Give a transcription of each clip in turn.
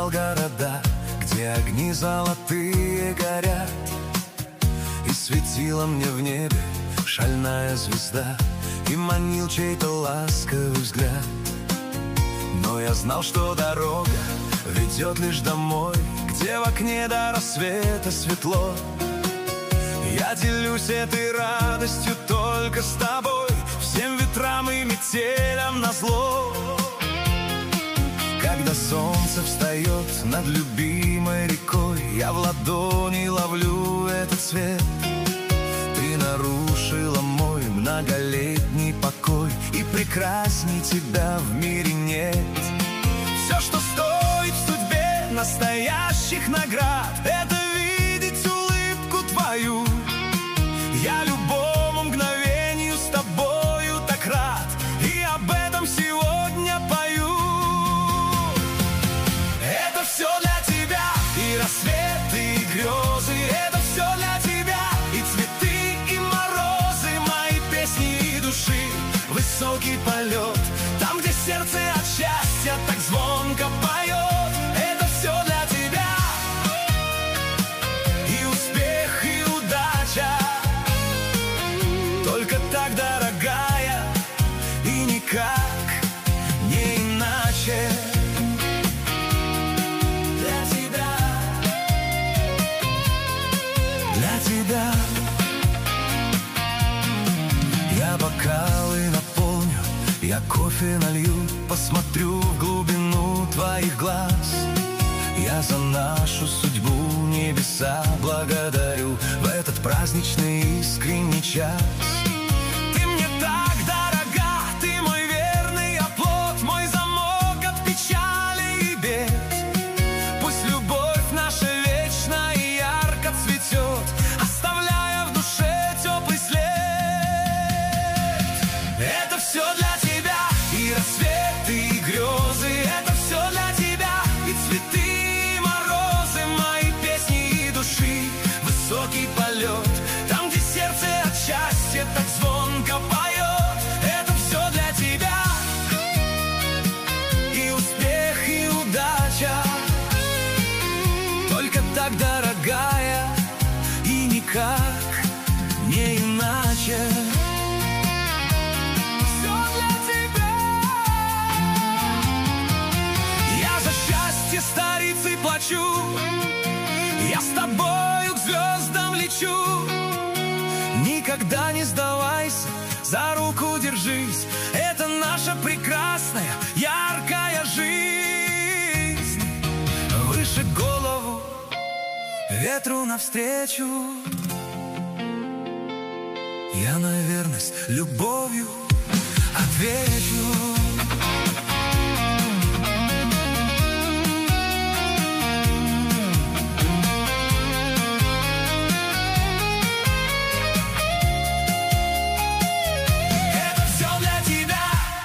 искал города, где огни золотые горят, и светила мне в небе шальная звезда, и манил чей-то ласковый взгляд. Но я знал, что дорога ведет лишь домой, где в окне до рассвета светло. Я делюсь этой радостью только с тобой, всем ветрам и метелям назло. Когда солнце встает над любимой рекой, я в ладони ловлю этот свет. Ты нарушила мой многолетний покой, и прекрасней тебя в мире нет. Все, что стоит в судьбе настоящих наград, это видеть улыбку твою. Я любому мгновению с тобою так рад, и об этом сегодня пою. Это все для тебя, и рассветы, и грезы. Это все для тебя, и цветы, и морозы, мои песни и души. Высокий полет, там, где сердце от счастья так звонко поет. Это все для тебя, и успех, и удача. Только так, дорогая, и никак не иначе. Для тебя я бокалы наполню, я кофе налью, посмотрю в глубину твоих глаз. Я за нашу судьбу небеса благодарю в этот праздничный искренний час. Ты мне так дорога, ты мой верный оплот, мой замок от печали и бед. Пусть любовь наша вечно и ярко цветет, оставляя в душе теплый след. Это все для тебя, и рассветы, и грезы. Это все для тебя, и цветы, и морозы, мои песни и души. Высокий полет, там, где сердце от счастья так звонко поет. Это все для тебя, и успех, и удача. Только так, дорогая, и никак не иначе. Все для тебя. Я за счастье старицы плачу, я с тобою к звездам лечу. Никогда не сдавайся, за руку держись. Это наша прекрасная, яркая жизнь. Выше голову, ветру навстречу. Я на верность любовью отвечу. Это все для тебя,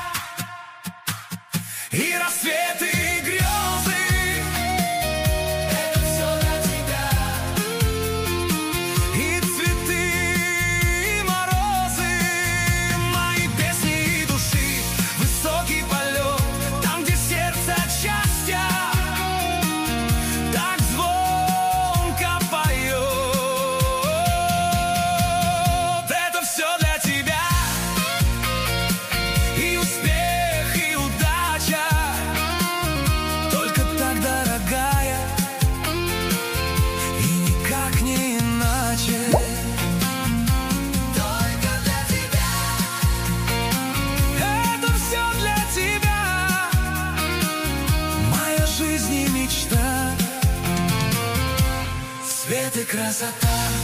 и рассветы, и грезы. Это все для тебя, и цветы, и морозы, мои песни и души. Высокий полет, там, где сердце от счастья так звонко поет. Это все для тебя, и успех, и удача. Только так, дорогая, и никак не иначе. Только для тебя. Это все для тебя, моя жизнь и мечта. Свет и красота.